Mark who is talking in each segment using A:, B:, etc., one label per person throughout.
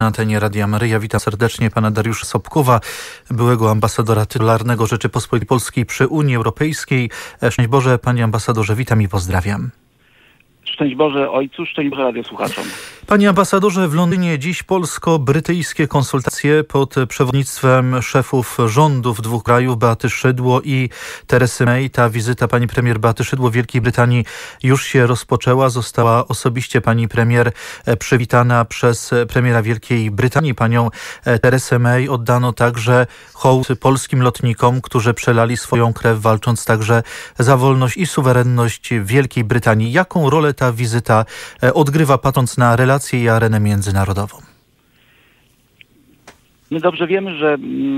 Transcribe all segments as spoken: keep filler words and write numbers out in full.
A: Na antenie Radia Maryja witam serdecznie pana Dariusza Sobkowa, byłego ambasadora tytularnego Rzeczypospolitej Polskiej przy Unii Europejskiej. Szczęść Boże, panie ambasadorze, witam i pozdrawiam.
B: Szczęść Boże ojcu, szczęść Boże radiosłuchaczom.
A: Panie ambasadorze, w Londynie dziś polsko-brytyjskie konsultacje pod przewodnictwem szefów rządów dwóch krajów, Beaty Szydło i Teresy May. Ta wizyta pani premier Beaty Szydło w Wielkiej Brytanii już się rozpoczęła. Została osobiście pani premier przywitana przez premiera Wielkiej Brytanii, panią Teresę May. Oddano także hołd polskim lotnikom, którzy przelali swoją krew, walcząc także za wolność i suwerenność Wielkiej Brytanii. Jaką rolę ta wizyta odgrywa, patrząc na relacje i arenę międzynarodową?
B: My dobrze wiemy, że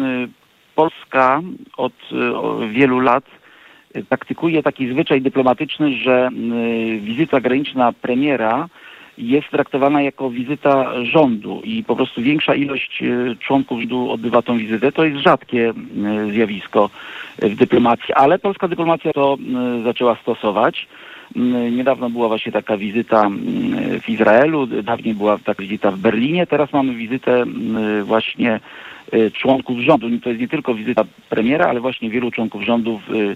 B: Polska od wielu lat praktykuje taki zwyczaj dyplomatyczny, że wizyta zagraniczna premiera jest traktowana jako wizyta rządu i po prostu większa ilość członków rządu odbywa tą wizytę. To jest rzadkie zjawisko w dyplomacji, ale polska dyplomacja to zaczęła stosować. Niedawno była właśnie taka wizyta w Izraelu, dawniej była taka wizyta w Berlinie, teraz mamy wizytę właśnie członków rządu. To jest nie tylko wizyta premiera, ale właśnie wielu członków rządu w,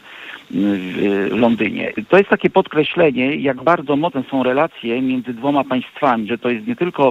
B: w Londynie. To jest takie podkreślenie, jak bardzo mocne są relacje między dwoma państwami, że to jest nie tylko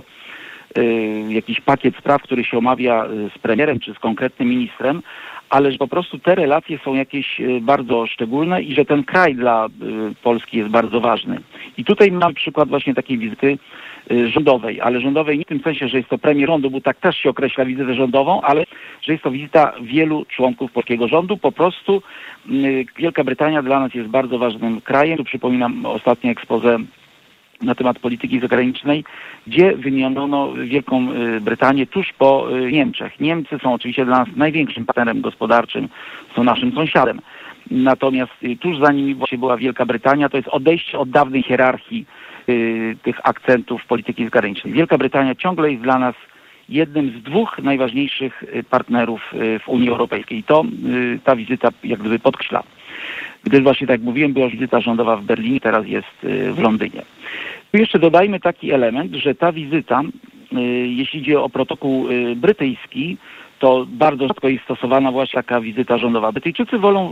B: jakiś pakiet spraw, który się omawia z premierem czy z konkretnym ministrem, ale że po prostu te relacje są jakieś bardzo szczególne i że ten kraj dla Polski jest bardzo ważny. I tutaj mamy przykład właśnie takiej wizyty rządowej, ale rządowej nie w tym sensie, że jest to premier rządu, bo tak też się określa wizytę rządową, ale że jest to wizyta wielu członków polskiego rządu. Po prostu Wielka Brytania dla nas jest bardzo ważnym krajem. Tu przypominam ostatnie expose na temat polityki zagranicznej, gdzie wymieniono Wielką Brytanię tuż po Niemczech. Niemcy są oczywiście dla nas największym partnerem gospodarczym, są naszym sąsiadem. Natomiast tuż za nimi właśnie była Wielka Brytania. To jest odejście od dawnej hierarchii y, tych akcentów polityki zagranicznej. Wielka Brytania ciągle jest dla nas jednym z dwóch najważniejszych partnerów w Unii Europejskiej. I to y, ta wizyta jak gdyby podkreśla. Gdyż właśnie, tak jak mówiłem, była wizyta rządowa w Berlinie, teraz jest w Londynie. Tu jeszcze dodajmy taki element, że ta wizyta, jeśli idzie o protokół brytyjski, to bardzo rzadko jest stosowana właśnie taka wizyta rządowa. Brytyjczycy wolą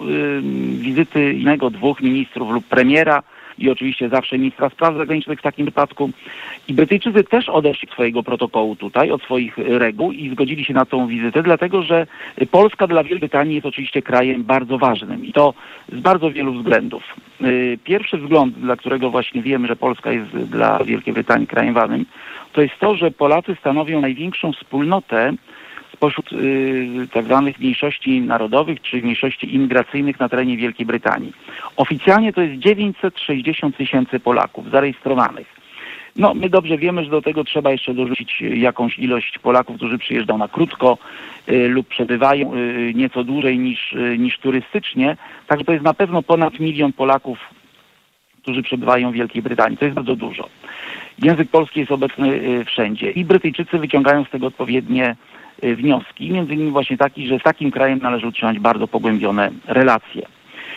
B: wizyty innego, dwóch ministrów lub premiera i oczywiście zawsze ministra spraw zagranicznych w takim wypadku. I Brytyjczycy też odeszli od swojego protokołu tutaj, od swoich reguł i zgodzili się na tą wizytę, dlatego że Polska dla Wielkiej Brytanii jest oczywiście krajem bardzo ważnym i to z bardzo wielu względów. Pierwszy wzgląd, dla którego właśnie wiemy, że Polska jest dla Wielkiej Brytanii krajem ważnym, to jest to, że Polacy stanowią największą wspólnotę spośród y, tak zwanych mniejszości narodowych czy mniejszości imigracyjnych na terenie Wielkiej Brytanii. Oficjalnie to jest dziewięćset sześćdziesiąt tysięcy Polaków zarejestrowanych. No, my dobrze wiemy, że do tego trzeba jeszcze dorzucić jakąś ilość Polaków, którzy przyjeżdżają na krótko y, lub przebywają y, nieco dłużej niż, y, niż turystycznie. Także to jest na pewno ponad milion Polaków, którzy przebywają w Wielkiej Brytanii. To jest bardzo dużo. Język polski jest obecny y, wszędzie i Brytyjczycy wyciągają z tego odpowiednie wnioski, między innymi właśnie taki, że z takim krajem należy utrzymać bardzo pogłębione relacje.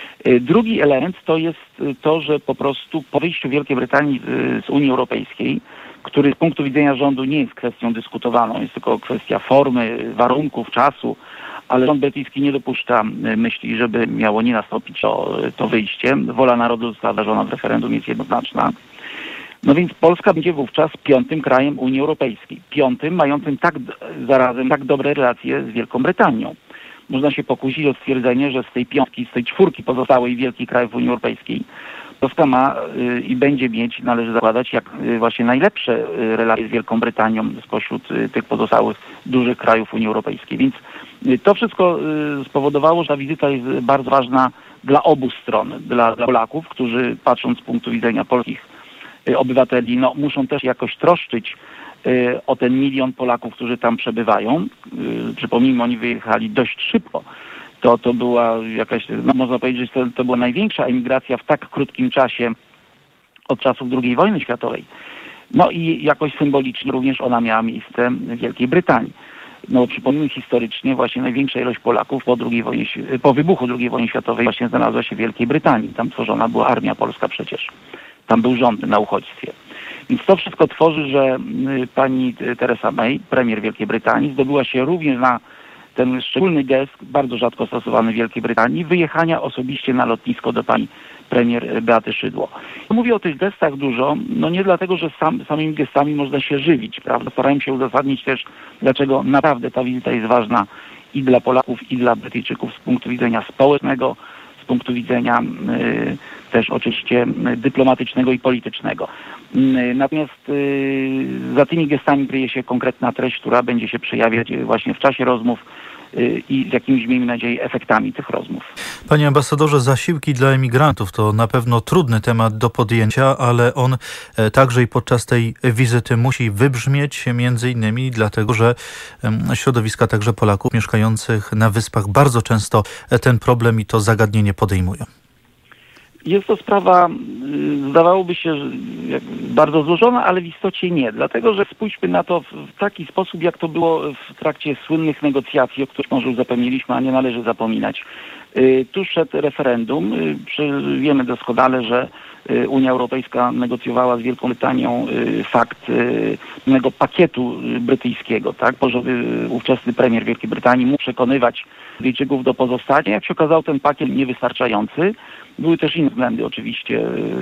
B: Drugi element to jest to, że po prostu po wyjściu Wielkiej Brytanii z Unii Europejskiej, który z punktu widzenia rządu nie jest kwestią dyskutowaną, jest tylko kwestia formy, warunków, czasu, ale rząd brytyjski nie dopuszcza myśli, żeby miało nie nastąpić to, to wyjście. Wola narodu została wyrażona w referendum, jest jednoznaczna. No więc Polska będzie wówczas piątym krajem Unii Europejskiej. Piątym, mającym tak zarazem tak dobre relacje z Wielką Brytanią. Można się pokusić o stwierdzenie, że z tej piątki, z tej czwórki pozostałej wielkich krajów Unii Europejskiej Polska ma y, i będzie mieć, należy zakładać, jak y, właśnie najlepsze y, relacje z Wielką Brytanią spośród y, tych pozostałych dużych krajów Unii Europejskiej. Więc y, to wszystko y, spowodowało, że ta wizyta jest bardzo ważna dla obu stron. Dla, dla Polaków, którzy patrząc z punktu widzenia polskich obywateli, no, muszą też jakoś troszczyć y, o ten milion Polaków, którzy tam przebywają. Y, przypomnijmy, oni wyjechali dość szybko. To, to była jakaś, no, można powiedzieć, że to, to była największa emigracja w tak krótkim czasie od czasów drugiej wojny światowej. No i jakoś symbolicznie również ona miała miejsce w Wielkiej Brytanii. No, przypomnijmy historycznie, właśnie największa ilość Polaków po, drugiej wojnie, po wybuchu drugiej wojny światowej właśnie znalazła się w Wielkiej Brytanii. Tam tworzona była armia polska przecież. tam był rząd na uchodźstwie. Więc to wszystko tworzy, że pani Theresa May, premier Wielkiej Brytanii, zdobyła się również na ten szczególny gest, bardzo rzadko stosowany w Wielkiej Brytanii, wyjechania osobiście na lotnisko do pani premier Beaty Szydło. Mówię o tych gestach dużo, no nie dlatego, że sam, samymi gestami można się żywić, prawda? Starałem się uzasadnić też, dlaczego naprawdę ta wizyta jest ważna i dla Polaków, i dla Brytyjczyków z punktu widzenia społecznego, z punktu widzenia y, też oczywiście dyplomatycznego i politycznego. Y, natomiast y, za tymi gestami kryje się konkretna treść, która będzie się przejawiać właśnie w czasie rozmów i z jakimiś, miejmy nadzieję, efektami tych rozmów.
A: Panie ambasadorze, zasiłki dla emigrantów to na pewno trudny temat do podjęcia, ale on także i podczas tej wizyty musi wybrzmieć, między innymi dlatego, że środowiska także Polaków mieszkających na Wyspach bardzo często ten problem i to zagadnienie podejmują.
B: Jest to sprawa, zdawałoby się, bardzo złożona, ale w istocie nie. Dlatego, że spójrzmy na to w taki sposób, jak to było w trakcie słynnych negocjacji, o których może już zapomnieliśmy, a nie należy zapominać. Tuż przed referendum wiemy doskonale, że Unia Europejska negocjowała z Wielką Brytanią fakt pewnego pakietu brytyjskiego, tak, żeby ówczesny premier Wielkiej Brytanii mógł przekonywać Brytyjczyków do pozostania. Jak się okazało, ten pakiet niewystarczający. Były też inne względy oczywiście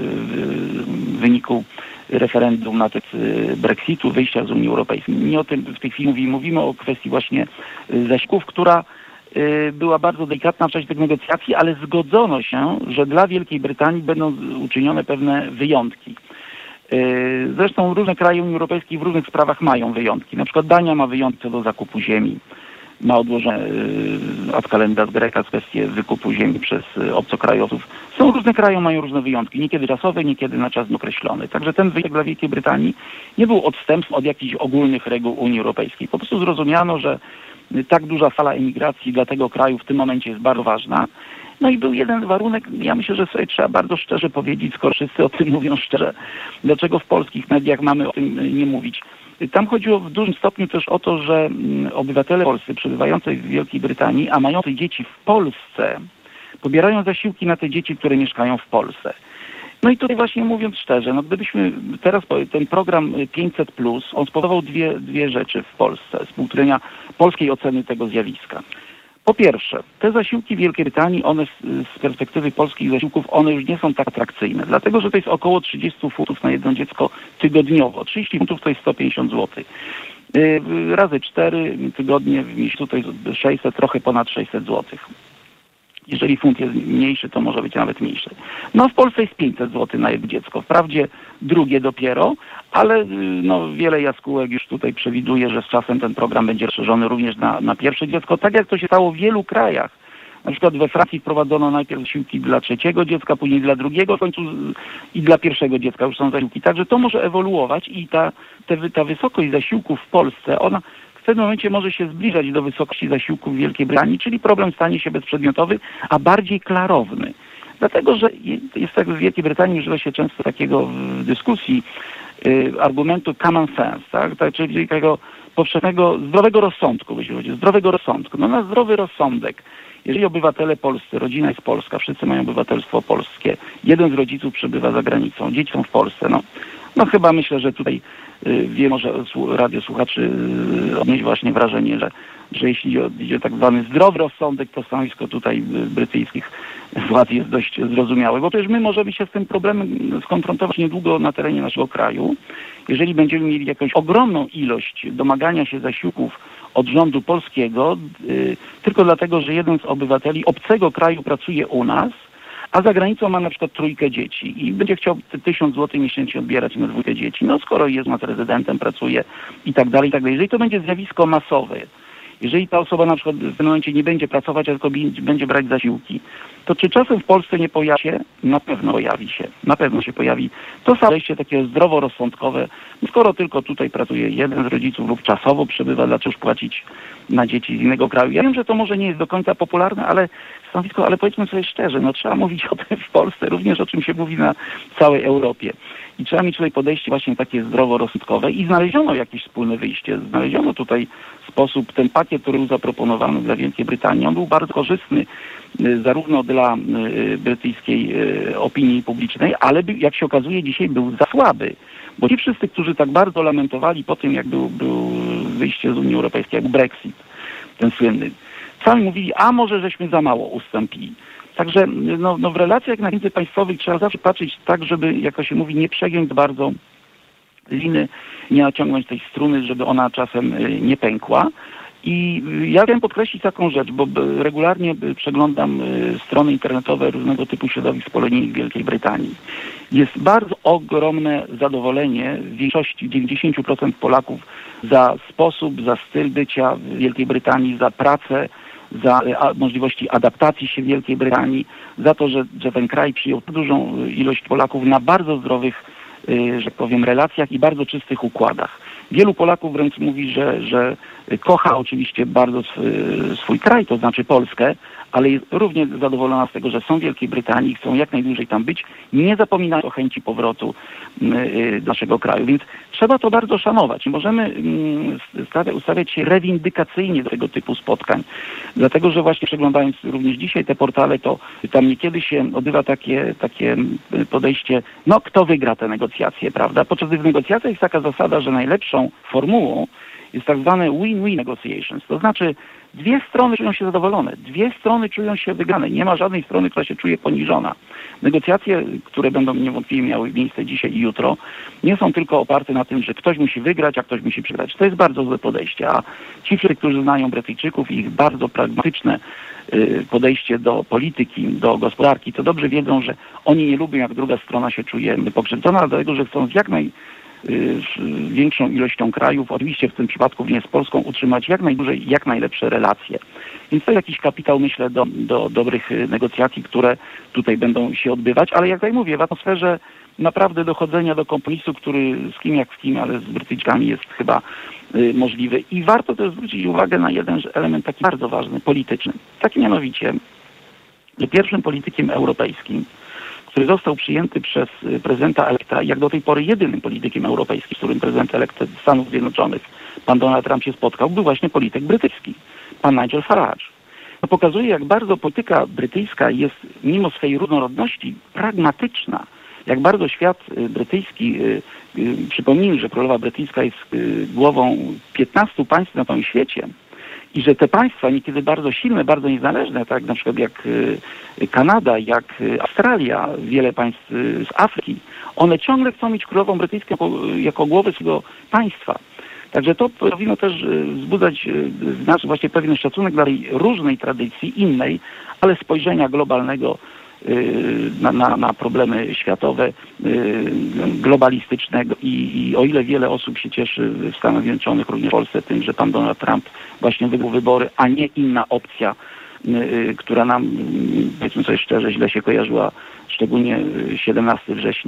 B: w wyniku referendum na temat Brexitu, wyjścia z Unii Europejskiej. Nie o tym w tej chwili mówimy, mówimy o kwestii właśnie zasiłków, która była bardzo delikatna w czasie tych negocjacji, ale zgodzono się, że dla Wielkiej Brytanii będą uczynione pewne wyjątki. Zresztą różne kraje Unii Europejskiej w różnych sprawach mają wyjątki. Na przykład Dania ma wyjątki co do zakupu ziemi. Ma odłożone ad calendas graecas kwestię wykupu ziemi przez obcokrajowców. Są różne kraje, mają różne wyjątki. Niekiedy czasowe, niekiedy na czas nieokreślony. Także ten wyjątek dla Wielkiej Brytanii nie był odstępstwem od jakichś ogólnych reguł Unii Europejskiej. Po prostu zrozumiano, że tak duża fala emigracji dla tego kraju w tym momencie jest bardzo ważna. No i był jeden warunek, ja myślę, że sobie trzeba bardzo szczerze powiedzieć, skoro wszyscy o tym mówią szczerze, dlaczego w polskich mediach mamy o tym nie mówić. Tam chodziło w dużym stopniu też o to, że obywatele polscy przebywający w Wielkiej Brytanii, a mający dzieci w Polsce, pobierają zasiłki na te dzieci, które mieszkają w Polsce. No i tutaj właśnie mówiąc szczerze, no gdybyśmy teraz ten program pięćset plus, on spowodował dwie, dwie rzeczy w Polsce z punktu widzenia polskiej oceny tego zjawiska. Po pierwsze, te zasiłki w Wielkiej Brytanii, one z perspektywy polskich zasiłków, one już nie są tak atrakcyjne, dlatego że to jest około trzydzieści funtów na jedno dziecko tygodniowo. trzydzieści funtów to jest sto pięćdziesiąt złotych. Yy, razy cztery tygodnie w miesiącu to jest sześćset, trochę ponad sześćset złotych. Jeżeli funt jest mniejszy, to może być nawet mniejszy. No w Polsce jest pięćset złotych na jedno dziecko. Wprawdzie drugie dopiero, ale no, wiele jaskółek już tutaj przewiduje, że z czasem ten program będzie rozszerzony również na, na pierwsze dziecko, tak jak to się stało w wielu krajach. Na przykład we Francji wprowadzono najpierw zasiłki dla trzeciego dziecka, później dla drugiego, w końcu i dla pierwszego dziecka już są zasiłki. Także to może ewoluować i ta, te, ta wysokość zasiłków w Polsce, ona w pewnym momencie może się zbliżać do wysokości zasiłków w Wielkiej Brytanii, czyli problem stanie się bezprzedmiotowy, a bardziej klarowny. Dlatego, że jest tak w Wielkiej Brytanii, używa się często takiego w dyskusji y, argumentu common sense, tak? tak? Czyli takiego powszechnego, zdrowego rozsądku, jeśli chodzi o zdrowego rozsądku. No na zdrowy rozsądek, jeżeli obywatele polscy, rodzina jest polska, wszyscy mają obywatelstwo polskie, jeden z rodziców przebywa za granicą, dzieci są w Polsce, no, no chyba myślę, że tutaj y, wie może radiosłuchaczy y, odnieść właśnie wrażenie, że, że jeśli idzie o, idzie o tak zwany zdrowy rozsądek, to stanowisko tutaj y, brytyjskich władz jest dość zrozumiałe, bo przecież my możemy się z tym problemem skonfrontować niedługo na terenie naszego kraju, jeżeli będziemy mieli jakąś ogromną ilość domagania się zasiłków od rządu polskiego, y, tylko dlatego, że jeden z obywateli obcego kraju pracuje u nas, a za granicą ma na przykład trójkę dzieci i będzie chciał tysiąc złotych miesięcznie odbierać na dwójkę dzieci. No skoro jest nad rezydentem, pracuje i tak dalej, i tak dalej. Jeżeli to będzie zjawisko masowe, jeżeli ta osoba na przykład w tym momencie nie będzie pracować, a tylko będzie brać zasiłki, to czy czasem w Polsce nie pojawi się? Na pewno pojawi się. Na pewno się pojawi. To samo podejście takie zdroworozsądkowe. Skoro tylko tutaj pracuje jeden z rodziców lub czasowo przebywa, dlaczego płacić na dzieci z innego kraju? Ja wiem, że to może nie jest do końca popularne, ale stanowisko, ale powiedzmy sobie szczerze, no trzeba mówić o tym w Polsce, również o czym się mówi na całej Europie. I trzeba mieć tutaj podejście właśnie takie zdroworozsądkowe i znaleziono jakieś wspólne wyjście. Znaleziono tutaj sposób ten pakiet, który był zaproponowany dla Wielkiej Brytanii, on był bardzo korzystny zarówno dla brytyjskiej opinii publicznej, ale jak się okazuje dzisiaj był za słaby. Bo ci wszyscy, którzy tak bardzo lamentowali po tym, jak był, był wyjście z Unii Europejskiej, jak Brexit, ten słynny, sami mówili, a może żeśmy za mało ustąpili. Także no, no w relacjach międzypaństwowych trzeba zawsze patrzeć tak, żeby, jak to się mówi, nie przegiąć bardzo liny, nie naciągnąć tej struny, żeby ona czasem nie pękła. I ja chciałem podkreślić taką rzecz, bo regularnie przeglądam strony internetowe różnego typu środowisk polonijnych w Wielkiej Brytanii. Jest bardzo ogromne zadowolenie w większości, dziewięćdziesiąt procent Polaków za sposób, za styl bycia w Wielkiej Brytanii, za pracę, za możliwości adaptacji się w Wielkiej Brytanii, za to, że, że ten kraj przyjął dużą ilość Polaków na bardzo zdrowych, że tak powiem, relacjach i bardzo czystych układach. Wielu Polaków wręcz mówi, że, że kocha oczywiście bardzo swój kraj, to znaczy Polskę, ale jest równie zadowolona z tego, że są w Wielkiej Brytanii, chcą jak najdłużej tam być, nie zapominać o chęci powrotu do naszego kraju. Więc trzeba to bardzo szanować. Możemy ustawiać się rewindykacyjnie do tego typu spotkań. Dlatego, że właśnie przeglądając również dzisiaj te portale, to tam niekiedy się odbywa takie, takie podejście, no kto wygra te negocjacje, prawda? Podczas tych negocjacji jest taka zasada, że najlepszą formułą jest tak zwane win-win negotiations. To znaczy dwie strony czują się zadowolone, dwie strony czują się wygrane. Nie ma żadnej strony, która się czuje poniżona. Negocjacje, które będą niewątpliwie miały miejsce dzisiaj i jutro, nie są tylko oparte na tym, że ktoś musi wygrać, a ktoś musi przegrać. To jest bardzo złe podejście. A ci wszyscy, którzy znają Brytyjczyków i ich bardzo pragmatyczne podejście do polityki, do gospodarki, to dobrze wiedzą, że oni nie lubią, jak druga strona się czuje pokrzywdzona, dlatego że chcą z jak naj większą ilością krajów, oczywiście w tym przypadku również z Polską, utrzymać jak najdłużej, jak najlepsze relacje. Więc to jakiś kapitał, myślę, do, do dobrych negocjacji, które tutaj będą się odbywać, ale jak tutaj mówię, w atmosferze naprawdę dochodzenia do kompromisu, który z kim jak z kim, ale z Brytyjczykami jest chyba y, możliwy. I warto też zwrócić uwagę na jeden element taki bardzo ważny, polityczny. Taki mianowicie, że pierwszym politykiem europejskim, który został przyjęty przez prezydenta elekta, jak do tej pory jedynym politykiem europejskim, z którym prezydent elekt Stanów Zjednoczonych, pan Donald Trump, się spotkał, był właśnie polityk brytyjski, pan Nigel Farage. To pokazuje, jak bardzo polityka brytyjska jest, mimo swej różnorodności, pragmatyczna. Jak bardzo świat brytyjski, przypomnijmy, że królowa brytyjska jest głową piętnastu państw na całym świecie, i że te państwa, niekiedy bardzo silne, bardzo niezależne, tak na przykład jak Kanada, jak Australia, wiele państw z Afryki, one ciągle chcą mieć królową brytyjską jako, jako głowę swojego państwa. Także to powinno też wzbudzać znaczy właśnie pewien szacunek dla tej różnej tradycji, innej, ale spojrzenia globalnego na, na, na problemy światowe, globalistycznego i, i o ile wiele osób się cieszy w Stanach Zjednoczonych, również w Polsce, tym, że pan Donald Trump właśnie wygrał wybory, a nie inna opcja, która nam, powiedzmy sobie szczerze, źle się kojarzyła, szczególnie siedemnastego września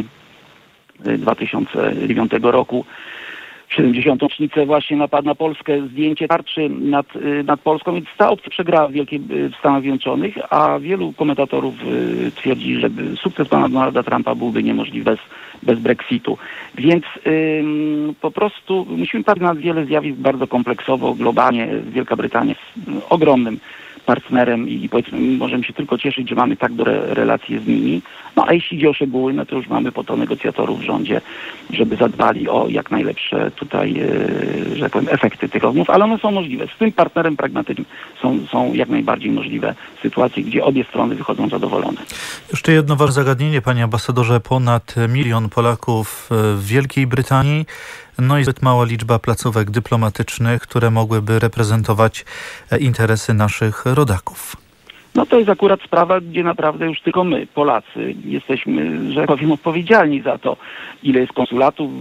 B: dwa tysiące dziewiątego roku, w siedemdziesiątą rocznicę właśnie napadł na Polskę, zdjęcie tarczy nad, nad Polską, więc ta opcja przegrała w, Wielkiej, w Stanach Zjednoczonych, a wielu komentatorów twierdzi, że sukces pana Donalda Trumpa byłby niemożliwy bez, bez Brexitu. Więc ym, po prostu musimy patrzeć na wiele zjawisk bardzo kompleksowo, globalnie. Wielka Brytania jest ogromnym partnerem i powiedzmy możemy się tylko cieszyć, że mamy tak dobre relacje z nimi. No a jeśli idzie o szczegóły, no to już mamy po to negocjatorów w rządzie, żeby zadbali o jak najlepsze tutaj, że tak powiem, efekty tych rozmów, ale one są możliwe. Z tym partnerem pragmatycznym są, są jak najbardziej możliwe sytuacje, gdzie obie strony wychodzą zadowolone.
A: Jeszcze jedno ważne zagadnienie, panie ambasadorze. Ponad milion Polaków w Wielkiej Brytanii, no i zbyt mała liczba placówek dyplomatycznych, które mogłyby reprezentować interesy naszych rodaków.
B: No to jest akurat sprawa, gdzie naprawdę już tylko my, Polacy, jesteśmy, że powiem, odpowiedzialni za to, ile jest konsulatów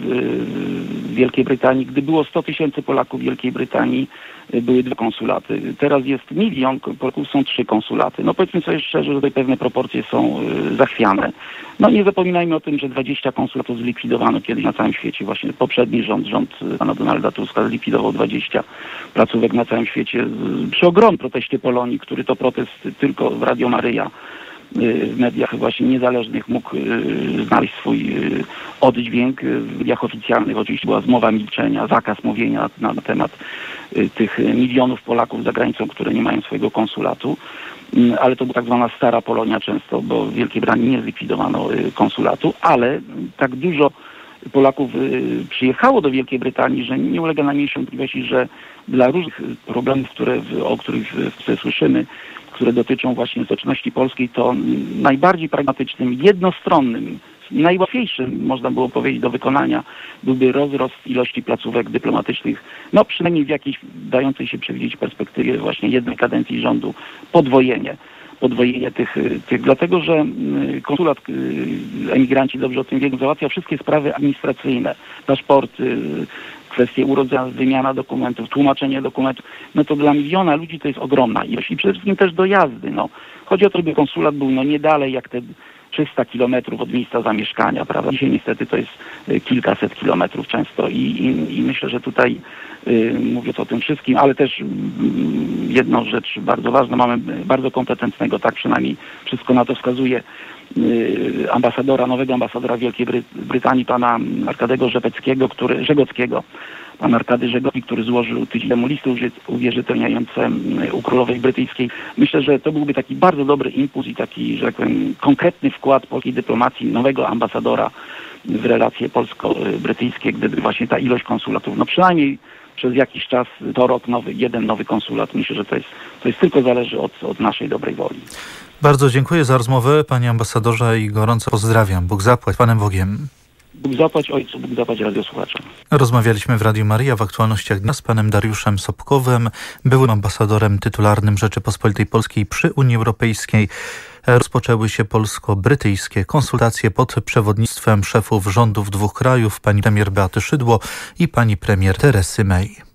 B: w Wielkiej Brytanii. Gdy było sto tysięcy Polaków w Wielkiej Brytanii, były dwa konsulaty. Teraz jest milion Polaków, są trzy konsulaty. No powiedzmy sobie szczerze, że tutaj pewne proporcje są zachwiane. No nie zapominajmy o tym, że dwadzieścia konsulatów zlikwidowano kiedyś na całym świecie. Właśnie poprzedni rząd, rząd pana Donalda Tuska zlikwidował dwadzieścia placówek na całym świecie przy ogromnym proteście Polonii, który to protest tylko w Radio Maryja w mediach właśnie niezależnych mógł znaleźć swój oddźwięk. W mediach oficjalnych oczywiście była zmowa milczenia, zakaz mówienia na, na temat tych milionów Polaków za granicą, które nie mają swojego konsulatu. Ale to była tak zwana stara Polonia często, bo w Wielkiej Brytanii nie zlikwidowano konsulatu, ale tak dużo Polaków przyjechało do Wielkiej Brytanii, że nie ulega najmniejszej wątpliwości, że dla różnych problemów, które, o których słyszymy, które dotyczą właśnie stoczności polskiej, to najbardziej pragmatycznym, jednostronnym, najłatwiejszym, można było powiedzieć, do wykonania byłby rozrost ilości placówek dyplomatycznych, no przynajmniej w jakiejś dającej się przewidzieć perspektywie właśnie jednej kadencji rządu, podwojenie. podwojenie tych, tych, dlatego że konsulat, emigranci dobrze o tym wiedzą, załatwia wszystkie sprawy administracyjne, paszporty, kwestie urodzenia, wymiana dokumentów, tłumaczenie dokumentów, no to dla miliona ludzi to jest ogromna ilość i przede wszystkim też dojazdy, no. Chodzi o to, żeby konsulat był no nie dalej jak te trzysta kilometrów od miejsca zamieszkania, prawda? Dzisiaj niestety to jest kilkaset kilometrów często i, i, i myślę, że tutaj y, mówiąc o tym wszystkim, ale też y, jedną rzecz bardzo ważną, mamy bardzo kompetentnego, tak przynajmniej wszystko na to wskazuje, y, ambasadora, nowego ambasadora Wielkiej Bry- Brytanii, pana Arkadego Rzepeckiego, który, Żegockiego, pan Arkady Żegocki, który złożył tydzień temu listy uwierzytelniające u królowej brytyjskiej. Myślę, że to byłby taki bardzo dobry impuls i taki, że tak powiem, konkretny wkład polskiej dyplomacji, nowego ambasadora w relacje polsko-brytyjskie, gdyby właśnie ta ilość konsulatów, no przynajmniej przez jakiś czas, to rok nowy, jeden nowy konsulat. Myślę, że to jest, to jest tylko zależy od, od naszej dobrej woli.
A: Bardzo dziękuję za rozmowę, panie ambasadorze, i gorąco pozdrawiam. Bóg zapłać, Panem Bogiem.
B: Bóg zapłać ojcu, Bóg zapłać radiosłuchaczom.
A: Rozmawialiśmy w Radiu Maryja w aktualnościach dnia z panem Dariuszem Sobkowem, byłym ambasadorem tytularnym Rzeczypospolitej Polskiej przy Unii Europejskiej. Rozpoczęły się polsko-brytyjskie konsultacje pod przewodnictwem szefów rządów dwóch krajów, pani premier Beaty Szydło i pani premier Teresy May.